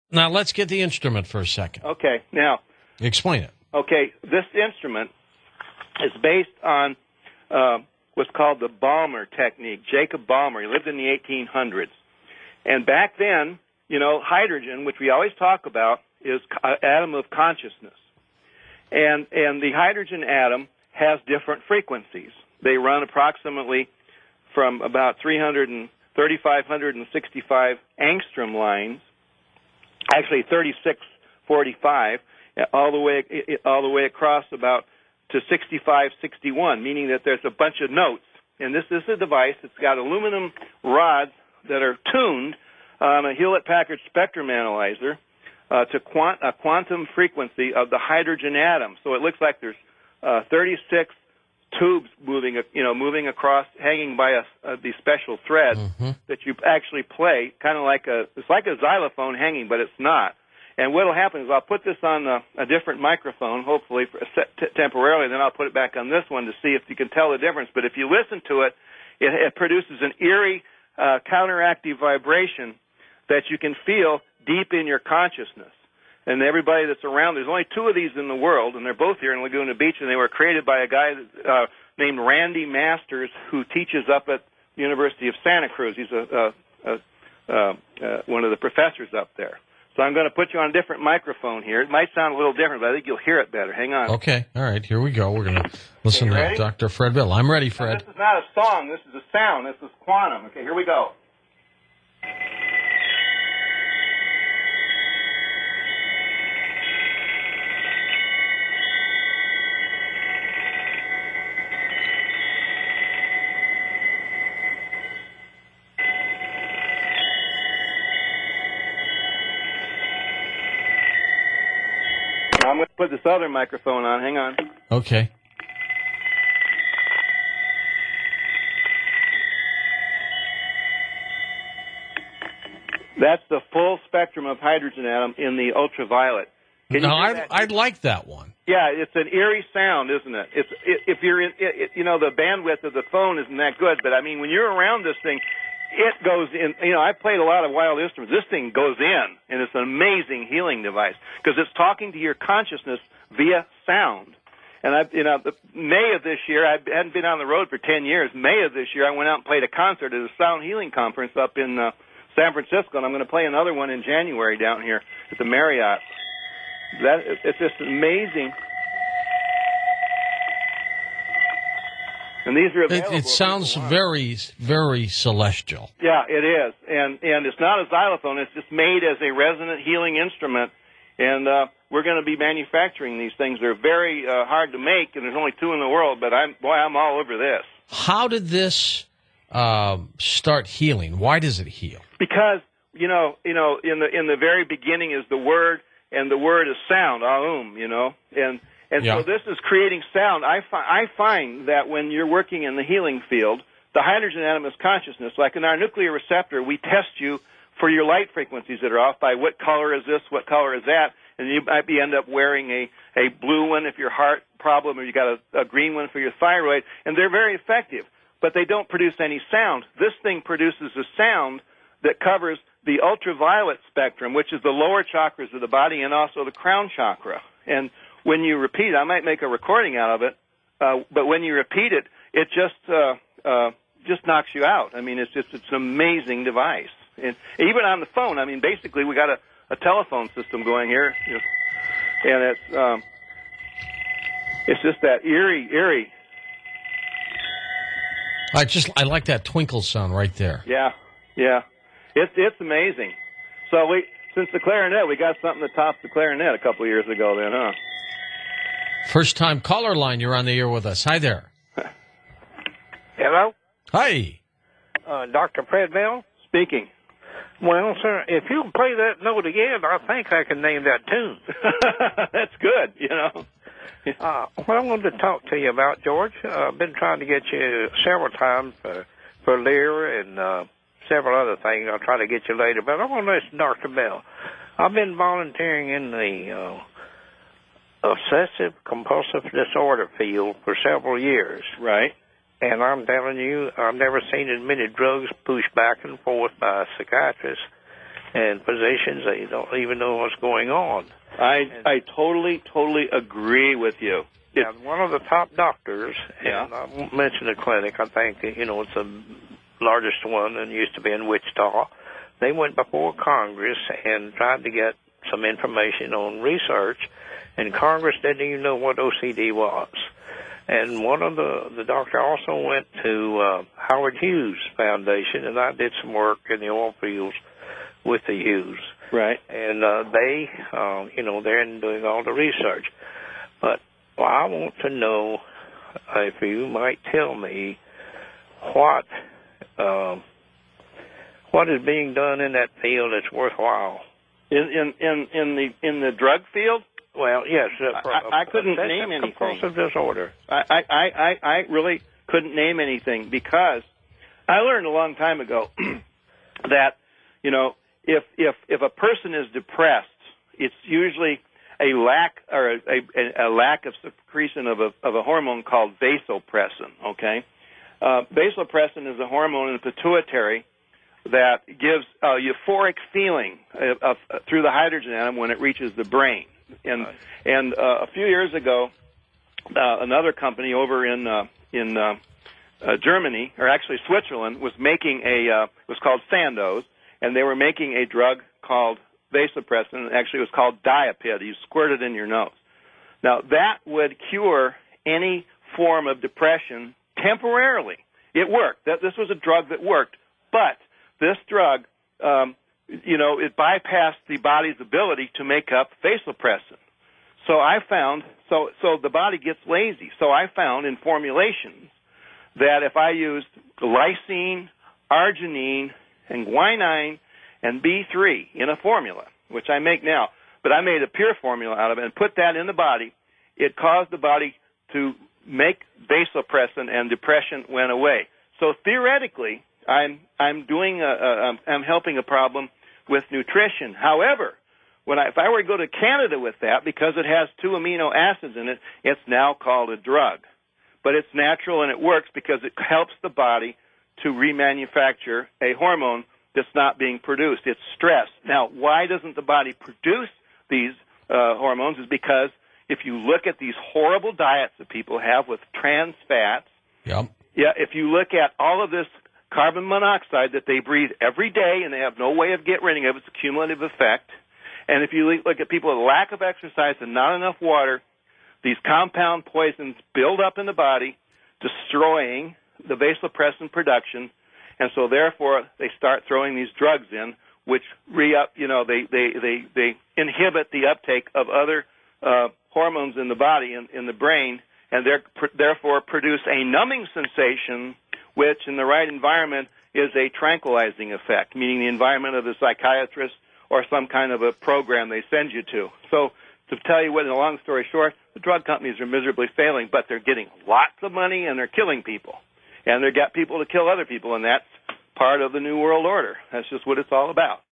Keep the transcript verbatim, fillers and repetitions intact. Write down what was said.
Now, let's get the instrument for a second. Okay, now. Explain it. Okay, this instrument is based on uh, what's called the Balmer technique. Jacob Balmer, he lived in the eighteen hundreds. And back then, you know, hydrogen, which we always talk about, is an atom of consciousness. And and the hydrogen atom has different frequencies. They run approximately from about three hundred and thirty-five sixty-five angstrom lines, actually thirty-six forty-five, all the way all the way across about to sixty-five sixty-one, meaning that there's a bunch of notes. And this is a device that's got aluminum rods that are tuned on a Hewlett-Packard spectrum analyzer uh, to quant- a quantum frequency of the hydrogen atom. So it looks like there's uh, thirty-six tubes moving, you know, moving across, hanging by a, uh, these special threads mm-hmm. that you actually play, kind of like a, it's like a xylophone hanging, but it's not. And what will happen is I'll put this on a, a different microphone, hopefully for, t- temporarily, then I'll put it back on this one to see if you can tell the difference. But if you listen to it, it, it produces an eerie uh, counteractive vibration that you can feel deep in your consciousness. And everybody that's around, there's only two of these in the world, and they're both here in Laguna Beach, and they were created by a guy uh, named Randy Masters, who teaches up at the University of Santa Cruz. He's a, a, a, a, a one of the professors up there. So I'm going to put you on a different microphone here. It might sound a little different, but I think you'll hear it better. Hang on. Okay. All right. Here we go. We're going to listen okay, to Doctor Fred Bill. I'm ready, Fred. Now, this is not a song. This is a sound. This is quantum. Okay, here we go. I'm going to put this other microphone on. Hang on. Okay. That's the full spectrum of hydrogen atom in the ultraviolet. Can no, you hear I'd, that? I'd like that one. Yeah, it's an eerie sound, isn't it? It's it, if you're in, it, it, you know, the bandwidth of the phone isn't that good, but I mean, when you're around this thing, it goes in. You know, I played a lot of wild instruments. This thing goes in, and it's an amazing healing device because it's talking to your consciousness via sound. And I, you know, the, May of this year, I hadn't been on the road for ten years. May of this year, I went out and played a concert at a sound healing conference up in uh, San Francisco, and I'm going to play another one in January down here at the Marriott. That it's just amazing. And these are available. It, it sounds very, very celestial. Yeah, it is, and and it's not a xylophone. It's just made as a resonant healing instrument, and uh, we're going to be manufacturing these things. They're very uh, hard to make, and there's only two in the world. But I'm boy, I'm all over this. How did this uh, start healing? Why does it heal? Because you know, you know, in the in the very beginning is the word, and the word is sound, aum. You know, and. And yeah. so this is creating sound. I, fi- I find that when you're working in the healing field, the hydrogen atom is consciousness. Like in our nuclear receptor, we test you for your light frequencies that are off by what color is this, what color is that, and you might be end up wearing a, a blue one if your heart problem, or you got a, a green one for your thyroid, and they're very effective, but they don't produce any sound. This thing produces a sound that covers the ultraviolet spectrum, which is the lower chakras of the body and also the crown chakra. And when you repeat, I might make a recording out of it, uh, but when you repeat it, it just uh, uh, just knocks you out. I mean, it's just it's an amazing device. And even on the phone, I mean, basically we got a, a telephone system going here, you know, and it's um, it's just that eerie, eerie. I just I like that twinkle sound right there. Yeah, yeah, it's it's amazing. So we since the clarinet, we got something that tops the clarinet a couple of years ago, then, huh? First time caller line, you're on the air with us. Hi there. Hello? Hi. Uh, Doctor Fred Bell? Speaking. Well, sir, if you play that note again, I think I can name that tune. That's good, you know. uh, what I wanted to talk to you about, George, uh, I've been trying to get you several times for, for Lear and uh, several other things. I'll try to get you later, but I want to listen to Doctor Bell. I've been volunteering in the Uh, obsessive compulsive disorder field for several years. Right. And I'm telling you, I've never seen as many drugs pushed back and forth by a psychiatrist and physicians, they don't even know what's going on. I and, I totally, totally agree with you. Yeah, one of the top doctors, yeah. and I won't mention the clinic, I think, you know, it's the largest one and used to be in Wichita. They went before Congress and tried to get some information on research, and Congress didn't even know what O C D was. And one of the, the doctor also went to uh, Howard Hughes Foundation, and I did some work in the oil fields with the Hughes. Right. And uh, they, uh, you know, they're in doing all the research. But well, I want to know uh, if you might tell me what um, what is being done in that field that's worthwhile. In in in, in the in the drug field? Well, yes. Uh, I, I couldn't name anything. Compulsive disorder. I, I, I, I really couldn't name anything because I learned a long time ago that, you know, if if if a person is depressed, it's usually a lack or a, a, a lack of secretion of a of a hormone called vasopressin. Okay, uh, vasopressin is a hormone in the pituitary that gives a euphoric feeling of, of, uh, through the hydrogen atom when it reaches the brain. And right. and uh, a few years ago, uh, another company over in uh, in uh, uh, Germany, or actually Switzerland, was making a uh, it was called Sandoz, and they were making a drug called vasopressin. Actually, it was called Diapid. You squirt it in your nose. Now that would cure any form of depression temporarily. It worked. That this was a drug that worked, but this drug. Um, You know, it bypassed the body's ability to make up vasopressin. So I found, so so the body gets lazy. So I found in formulations that if I used lysine, arginine, and guanine, and B three in a formula, which I make now, but I made a pure formula out of it and put that in the body, it caused the body to make vasopressin and depression went away. So theoretically, I'm I'm doing a, a I'm helping a problem with nutrition. However, when I, if I were to go to Canada with that, because it has two amino acids in it, it's now called a drug. But it's natural and it works because it helps the body to remanufacture a hormone that's not being produced. It's stress. Now, why doesn't the body produce these uh, hormones? Is because if you look at these horrible diets that people have with trans fats, yep. yeah, if you look at all of this carbon monoxide that they breathe every day and they have no way of getting rid of it, it's a cumulative effect. And if you look at people with lack of exercise and not enough water, these compound poisons build up in the body, destroying the vasopressin production, and so therefore they start throwing these drugs in, which re-up, you know, they, they, they, they inhibit the uptake of other uh, hormones in the body, in, in the brain, and therefore produce a numbing sensation, which in the right environment is a tranquilizing effect, meaning the environment of the psychiatrist or some kind of a program they send you to. So to tell you what, in a long story short, the drug companies are miserably failing, but they're getting lots of money and they're killing people. And they've got people to kill other people, and that's part of the New World Order. That's just what it's all about.